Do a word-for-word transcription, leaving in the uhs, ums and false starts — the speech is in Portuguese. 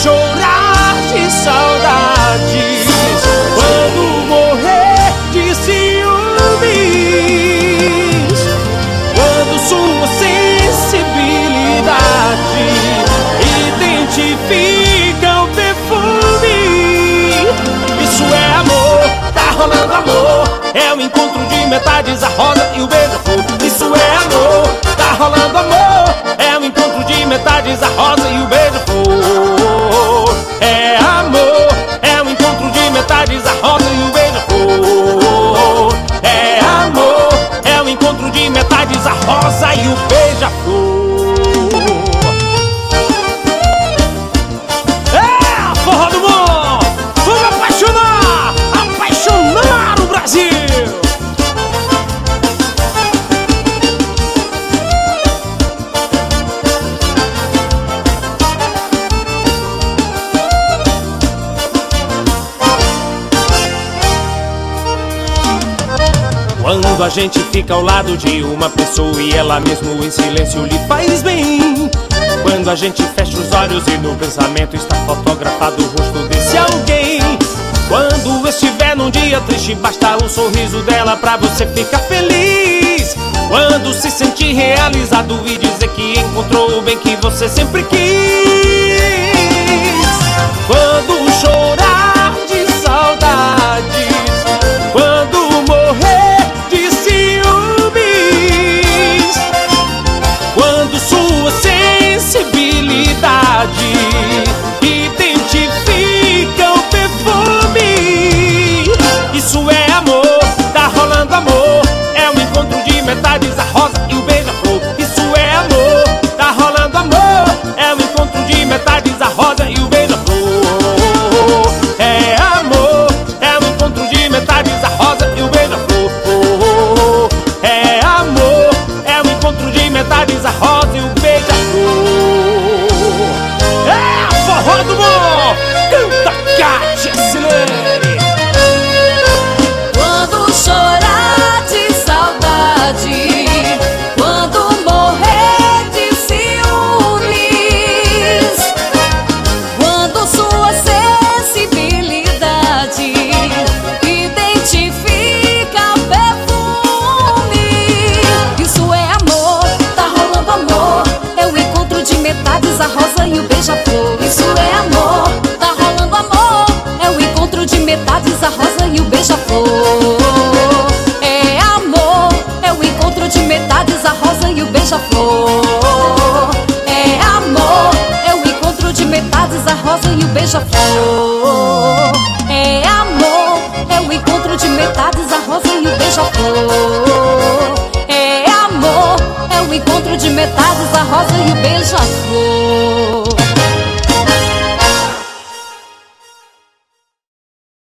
chorar de saudades, quando morrer de ciúmes, quando sua sensibilidade identifica o perfume. Isso é amor, tá rolando amor. É o encontro de metades, a rosa e o beija-flor. Isso é amor, tá rolando amor. É o encontro de metades, a rosa e o beija-flor. É amor, é o encontro de metades, a rosa e o beija-flor. É amor, é o encontro de metades, a rosa e o beija-flor. É, forró do mundo, vamos apaixonar, apaixonar o Brasil. Quando a gente fica ao lado de uma pessoa e ela mesmo em silêncio lhe faz bem. Quando a gente fecha os olhos e no pensamento está fotografado o rosto desse alguém. Quando estiver num dia triste, basta o sorriso dela pra você ficar feliz. Quando se sentir realizado e dizer que encontrou o bem que você sempre quis. Quando chorar de saudades, quando morrer de ciúmes, quando sua sensibilidade identifica o perfume. Isso é amor, tá rolando amor. É um encontro de metades, a rosa e o beija-flor. Isso é amor, tá rolando amor. É um encontro de metades, a rosa e o beija-flor. É amor, é um encontro de metades, a rosa e o beija-flor. É amor, é um encontro de metades, a rosa e o beija-flor. É forró do mundo, canta Kátia Silene. Quando chorar de saudade, quando morrer de ciúmes, quando sua sensibilidade identifica o perfume. Isso é amor, tá rolando amor. É o encontro de metades, a rosa e o beija-flor. Isso é amor, tá rolando amor. É o encontro de metades, a rosa e o beija-flor. É amor, é o encontro de metades, a rosa e o beija-flor. É amor, é o encontro de metades, a rosa e o beija-flor. É amor, é o encontro de metades, a rosa e o beija-flor. É amor, é o encontro de metades,